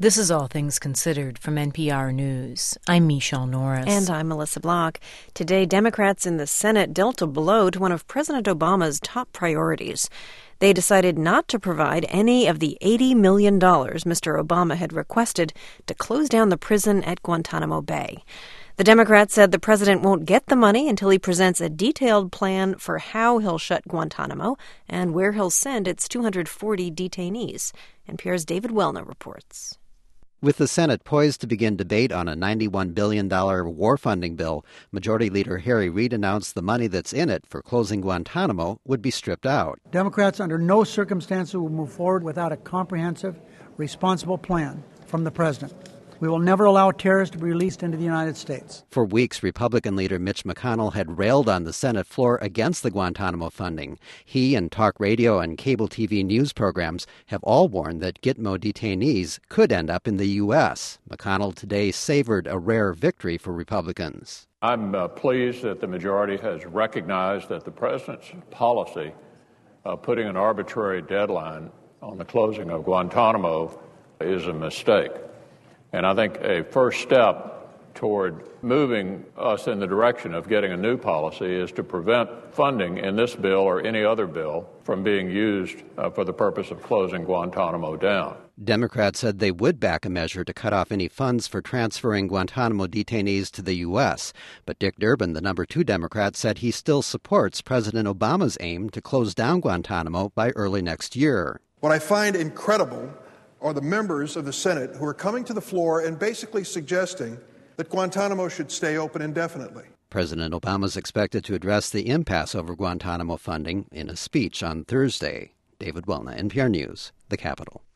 This is All Things Considered from NPR News. I'm Michelle Norris. And I'm Melissa Block. Today, Democrats in the Senate dealt a blow to one of President Obama's top priorities. They decided not to provide any of the $80 million Mr. Obama had requested to close down the prison at Guantanamo Bay. The Democrats said the president won't get the money until he presents a detailed plan for how he'll shut Guantanamo and where he'll send its 240 detainees. NPR's David Welna reports. With the Senate poised to begin debate on a $91 billion war funding bill, Majority Leader Harry Reid announced the money that's in it for closing Guantanamo would be stripped out. Democrats under no circumstances will move forward without a comprehensive, responsible plan from the president. We will never allow terrorists to be released into the United States. For weeks, Republican leader Mitch McConnell had railed on the Senate floor against the Guantanamo funding. He and talk radio and cable TV news programs have all warned that Gitmo detainees could end up in the U.S. McConnell today savored a rare victory for Republicans. I'm pleased that the majority has recognized that the president's policy of putting an arbitrary deadline on the closing of Guantanamo is a mistake. And I think a first step toward moving us in the direction of getting a new policy is to prevent funding in this bill or any other bill from being used for the purpose of closing Guantanamo down. Democrats said they would back a measure to cut off any funds for transferring Guantanamo detainees to the U.S. But Dick Durbin, the number 2 Democrat, said he still supports President Obama's aim to close down Guantanamo by early next year. What I find incredible are the members of the Senate who are coming to the floor and basically suggesting that Guantanamo should stay open indefinitely. President Obama is expected to address the impasse over Guantanamo funding in a speech on Thursday. David Welna, NPR News, the Capitol.